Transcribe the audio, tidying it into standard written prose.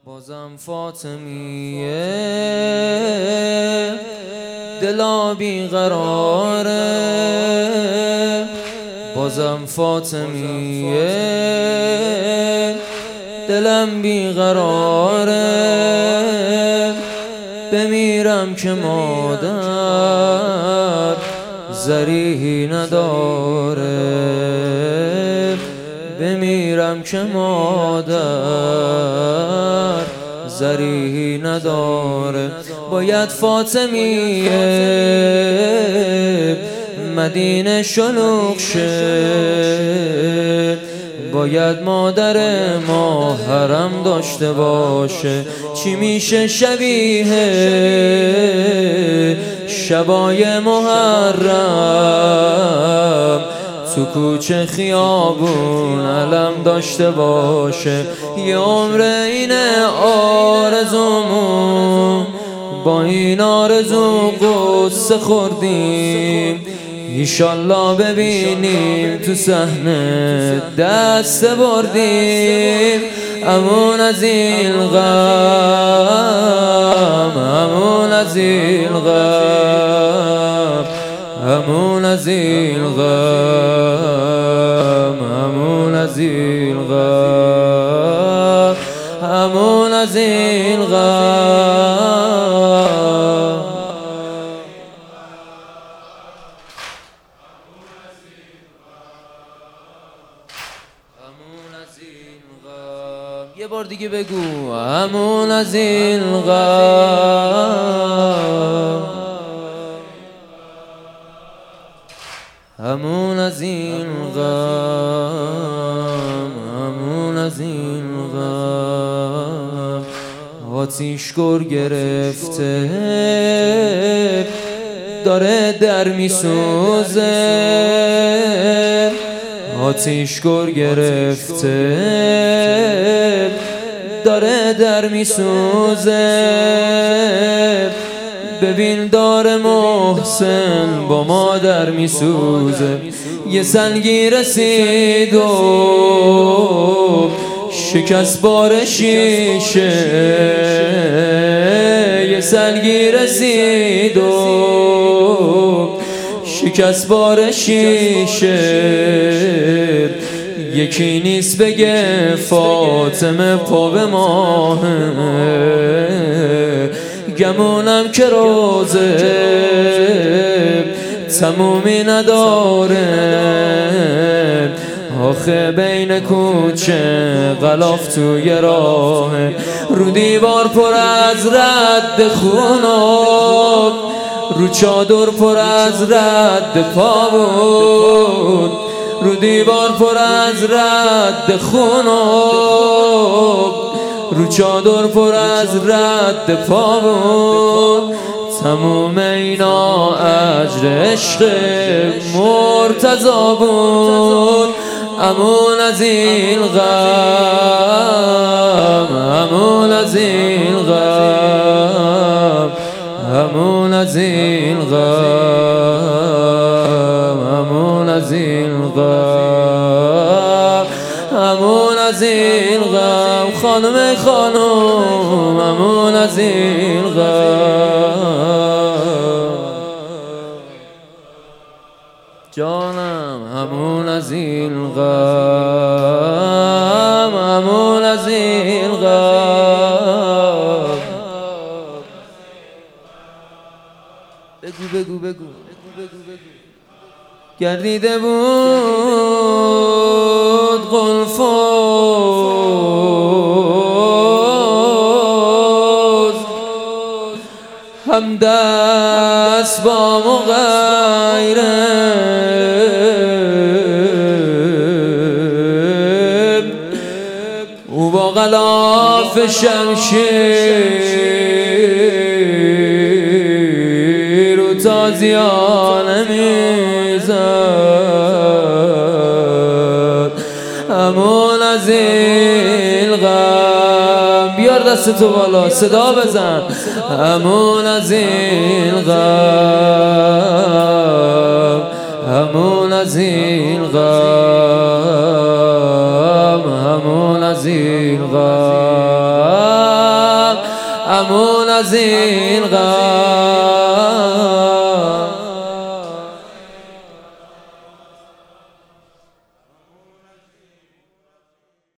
بازم فاطمیه دلا بیقراره، بازم فاطمیه دلم بیقراره. بمیرم که مادر ذریحی نداره، بمیرم که مادر ذریحی نداره. باید فاطمیه مدینه شلوغ شه، باید مادر ما حرم داشته باشه. چی میشه شبیه شبای محرم، تو کوچه خیابون علم داشته باشه. یه عمر اینه آرزومون، با این آرزو قصه خوردیم، ایشالله ببینیم تو صحنه دست بردیم. امون از این غم، امون از این غم، امون از این غم، امون از این غم، امون از این غم. یه بار دیگه بگو امون از این غم، امون از این غم، امون از این غم. آتیش گر گرفته داره در میسوزه، آتیش گر گرفته داره در میسوزه. ببین دار محسن با مادر میسوزه. یه سنگی رسید و شکست بار شیشه، یه سنگی رسید و شکست بار شیشه. یکی نیست بگه فاطمه پا به ماهه، گمونم که روزه تمومی نداره. آخه بین کوچه غلاف توی راه، رو دیوار پر از رد خوناب، رو چادر پر از رد پا بود، رو دیوار پر از رد خوناب، رو چادر پر از رد پا بود. تموم اینا اجر عشق مرتضی بود. امون از این غم، امون از این غم، امون از این غم، امون از این غم، امون از این غم. خانم خانم امون از این غم، جانم امون از این غم، امون از این غم. بگو بگو بگو گردیده بود قلفوز، هم دست با مغیره، او با غلاف شمشیر و تازیانه میزد. امون از این غم، بیار دست تو بالا صدا بزن. امون از این غم، امون از این غم، امون از این غم. از این غم